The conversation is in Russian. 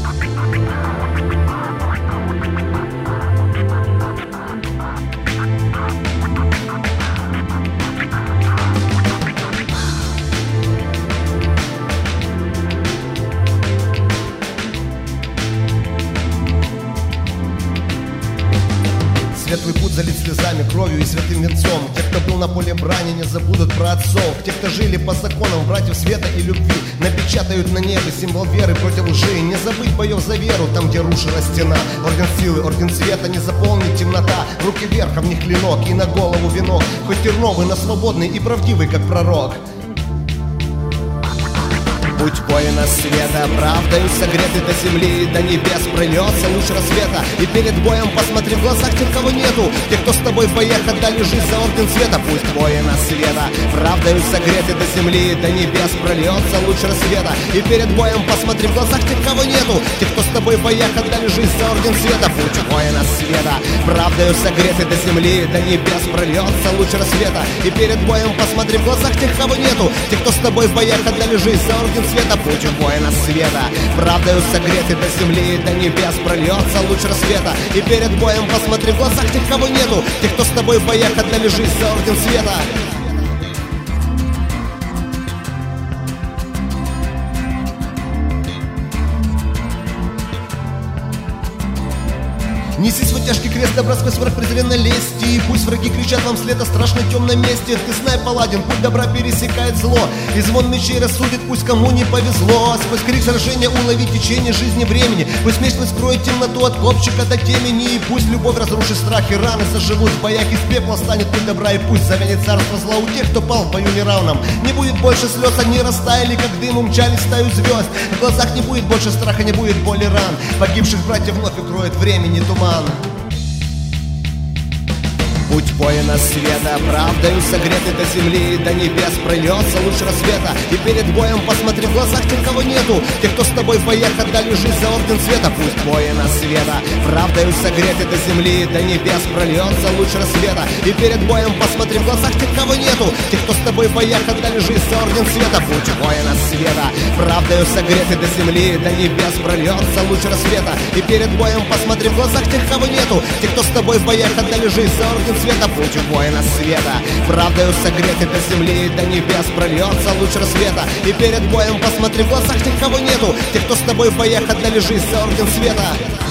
Светлый путь залит слезами, кровью и святым венцом. Те, кто был на поле брани, не забудут про отцов. Те, кто жили по законам братьев света и любви, напечатают на небе символ веры против лжи. Не забыть боев за веру, там, где рушилась стена. Орден силы, орден света, не заполнит темнота. Руки вверх, а в них клинок и на голову венок. Хоть терновый, но свободный и правдивый, как пророк. Путь воина света, правдою согретый до земли, до небес прольется луч рассвета. И перед боем посмотри в глазах тех, кого нету, тех, кто с тобой в боях отдали жизнь за орден света. Путь воина света, правдою согретый до земли, до небес прольется луч рассвета. И перед боем посмотри в глазах тех, кого нету, тех, кто с тобой в боях отдали жизнь за орден света. Путь воина света, правдою согретый до земли, до небес прольется луч рассвета. И перед боем посмотри в глазах тех, кого нету, тех, кто с тобой в боях отдали жизнь за орден света. Путь воина света, правдою согретый до земли, до небес прольется луч рассвета. И перед боем посмотри в глазах тех, кого нету, тех, кто с тобой в боях отдали жизнь за орден света. Неси свой тяжкий крест, добра сквозь враг презренной лести. И пусть враги кричат вам вслед о страшной темной месте. Ты знай, паладин, путь добра пересекает зло, и звон мечей рассудит, пусть кому не повезло. Сквозь крик сражения улови течение жизни времени. Пусть меч твой скроет темноту от копчика до темени. И пусть любовь разрушит страх, и раны заживут в боях. Из пепла станет путь добра, и пусть завянет царство зла у тех, кто пал в бою неравном. Не будет больше слез, они растаяли, как дым, умчались в стаю звезд. В глазах не будет больше страха, не будет боли ран. Погибших братьев вновь укроет времени туман. Путь воина света, правдою согретый до земли, до небес прольется луч рассвета. И перед боем посмотри в глазах тех, кого нету, тех, кто с тобой в боях отдали жизнь за орден света. Путь воина света, правдою согретый до земли, до небес прольется луч рассвета. И перед боем посмотри в глазах тех, кого нету, тех, кто с тобой в боях отдали жизнь за орден света. Путь воина света, правдою согретый до земли, до небес прольется луч рассвета. И перед боем посмотри в глазах тех, кого нету, тех, кто с тобой в боях отдали жизнь за орден света. Путь воина света, правдою согретый до земли, до небес прольется луч рассвета. И перед боем посмотри в глазах тех, кого нету, тех, кто с тобой в боях отдали жизнь за орден света.